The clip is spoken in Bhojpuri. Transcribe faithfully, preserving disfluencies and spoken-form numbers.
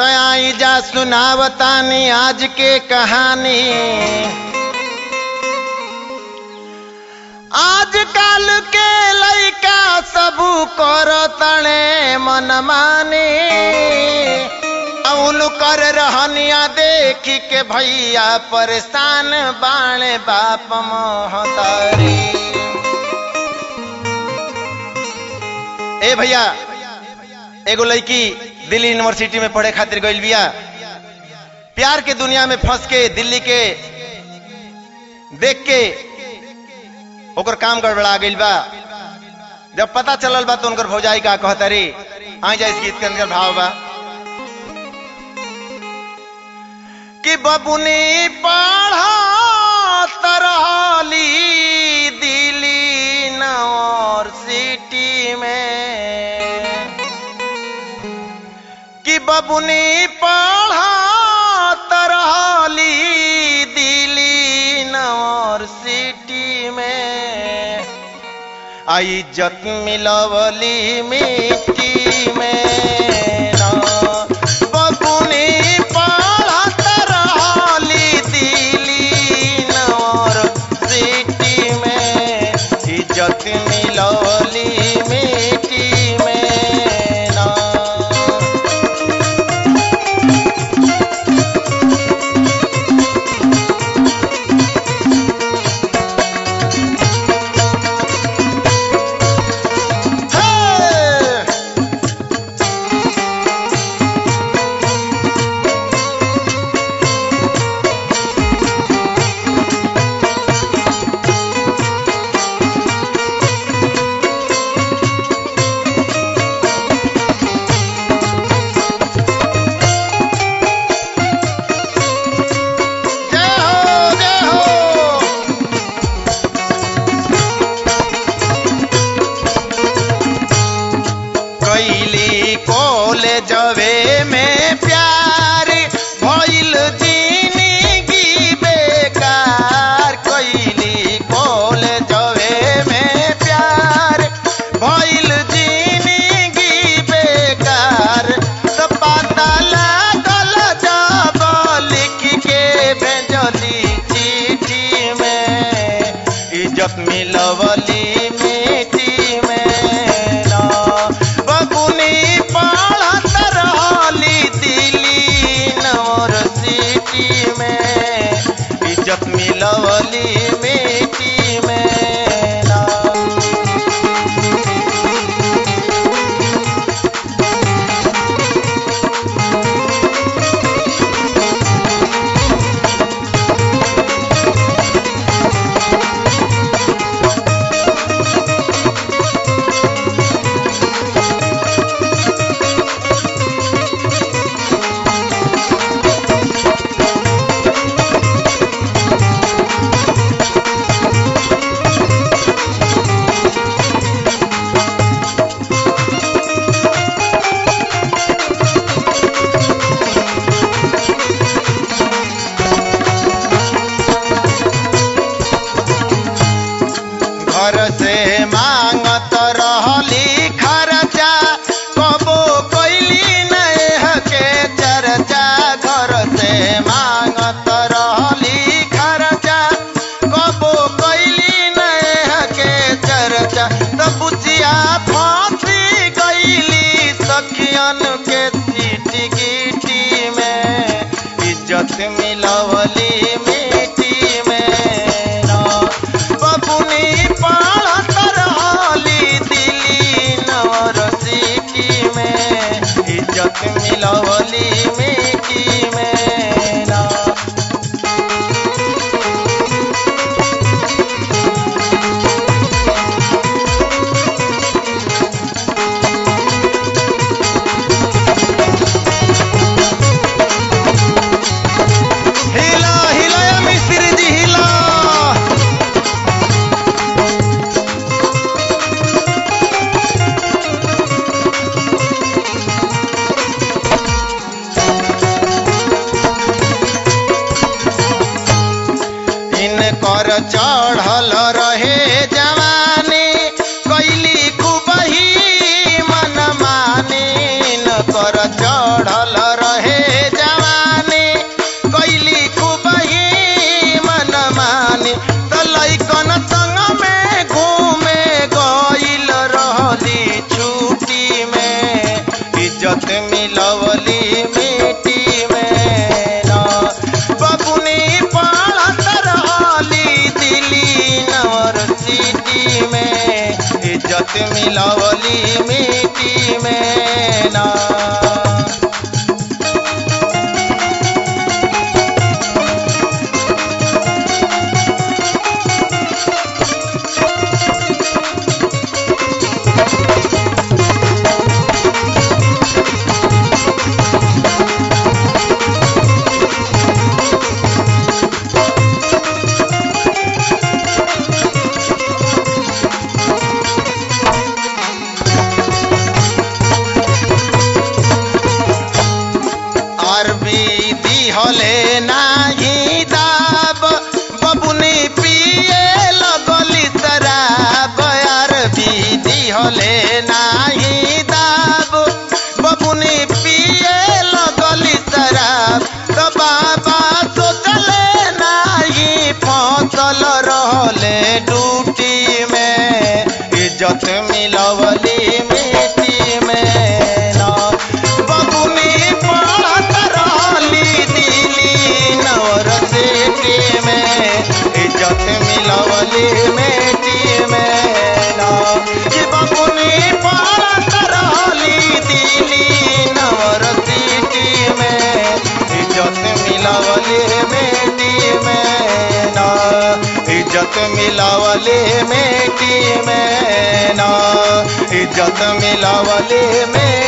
तो आई जा सुनावतानी आज के कहानी। आजकल के लइका सबू करो तणे मन मानी, उन कर रहनिया देखी के भैया परेशान बाणे बाप मोहतारी। ए भैया एगो लड़की दिल्ली यूनिवर्सिटी में पढ़े खातिर गइल बिया। प्यार के दुनिया में फंस के दिल्ली के देख के ओकर काम गड़बड़ा गइल बा। जब पता चलल बा तो उनकर भौजाई का कहतारी। आ जा इस गीत के अंदर भाव बा कि बबुनी पढ़ा तरहली दिल्ली यूनिवर्सिटी में, कि बबुनी पढ़ा तरहली दिल्ली यूनिवर्सिटी में, आई इज्जत मिलवली मिट्टी में ना। बबुनी पढ़ा तरहली दिल्ली यूनिवर्सिटी में, इज्जत मिलवली मिट्टी में ना। कॉलेजवे में प्यार भइल जिंदगी बेकार, कइली कॉलेजवे में प्यार भइल जिंदगी बेकार। तो पता लागल जब लिख के भेजली चिट्ठी में, इज्जत मिलवली मिट्टी में ना। बबुनी पढ़त रहली दिल्ली यूनिवर्सिटी में, इज्जत मिलवली मिट्टी में ना। घर से मांगत रहली खर्चा, कबो कैली नहीं के चर्चा। घर से मांगत रहली खर्चा, कबो कैली नहीं के चर्चा। तो बुचिया फांसी गईली सखियन के सीटी गिटी में, इज्जत मिलवली मिट्टी में ना। बबुनी पढ़त रहली दिल्ली यूनिवर्सिटी में, इज्जत मिलवली मिट्टी में ना। हिला हिला मिस्त्री जी हिला। इनकर चढ़ल रहे जवानी, कैली खूब ही मन मानी। इनकर चढ़ल रहे मिलावली मिट्टी में ना। हले नाही दाब बबुनी पिए लगली शराब। यार बीदी हले नाही दाब बबुनी पिए लगली शराब। तो बाबा सोचले नाही फसल रहले डूटी में इज्जत मिलवली मिट्टी में ना। बबुनी पढ़त रहली इज्जत मिलवली मिट्टी में ना। कि बबुनी पढ़त रहली दिल्ली यूनिवर्सिटी में इज्जत मिलवली मिट्टी में ना। इज्जत मिलवली मिट्टी में ना। इज्जत मिलवली में